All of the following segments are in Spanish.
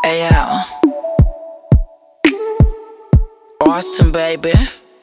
Hey, yo. Austin, baby.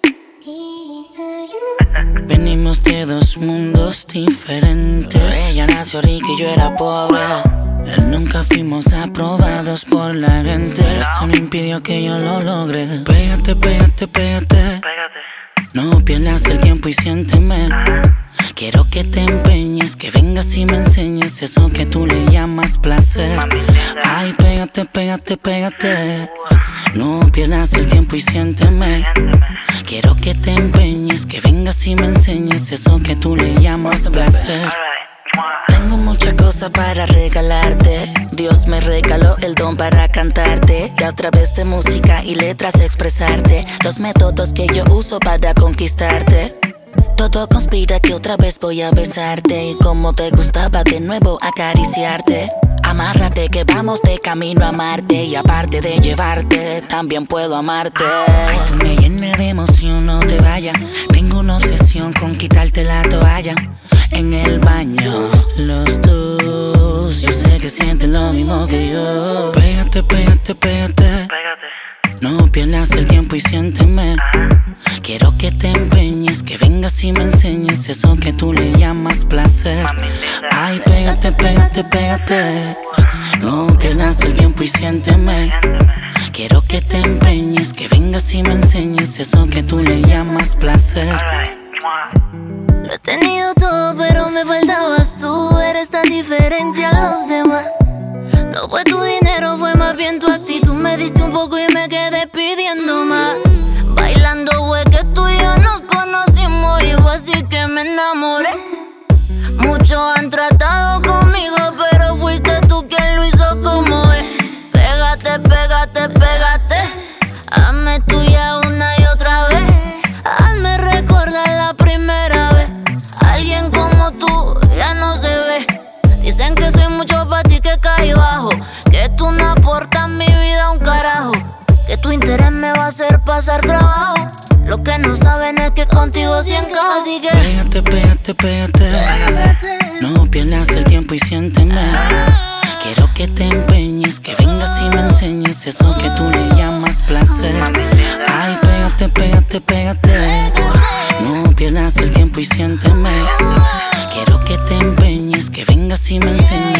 Venimos de dos mundos diferentes. Ella nació rica y yo era pobre. Nunca fuimos aprobados por la gente. Eso no impidió que yo lo logre. Pégate, pégate, pégate. No pierdas el tiempo y siénteme. Quiero que te empeñes, que vengas y me enseñes eso que tú le llamas placer. Ay, pégate, pégate, pégate. No pierdas el tiempo y siénteme. Quiero que te empeñes, que vengas y me enseñes eso que tú le llamas placer. Tengo muchas cosas para regalarte. Dios me regaló el don para cantarte y a través de música y letras expresarte los métodos que yo uso para conquistarte. Todo conspira que otra vez voy a besarte y como te gustaba de nuevo acariciarte. Amárrate que vamos de camino a Marte y aparte de llevarte, también puedo amarte. Ay, tú me llenas de emoción, no te vayas. Tengo una obsesión con quitarte la toalla. En el baño, los dos, yo sé que sientes lo mismo que yo. Pégate, pégate, pégate. No pierdas el tiempo y siénteme. Quiero que te empeñes, que vengas y me enseñes eso que tú le llamas placer. Ay, pégate, pégate, pégate. No pierdas el tiempo y siénteme. Quiero que te empeñes, que vengas y me enseñes eso que tú le llamas placer. Lo he tenido todo, pero me faltabas tú. Eres tan diferente a los demás. No fue tu dinero, fue más bien tu actitud. Me diste un poco y me quedé pidiendo más. Bailando fue que tú y yo nos conocimos y fue así que me enamoré. Muchos han tratado conmigo, pero fuiste tú quien lo hizo como es. Pégate, pégate, pégate. Hazme tuya una y otra vez. Hazme recordar la primera vez. Alguien como tú ya no se ve. Dicen que soy mucho para ti, que caí bajo, que tú no aportas mi vida un carajo, que tu interés me va a hacer pasar trabajo. Lo que no saben es que contigo sí encajo. Así que pégate, pégate, pégate. No pierdas el tiempo y siénteme. Quiero que te empeñes, que vengas y me enseñes eso que tú le llamas placer. Ay, pégate, pégate, pégate. No pierdas el tiempo y siénteme. Quiero que te empeñes, que vengas y me enseñes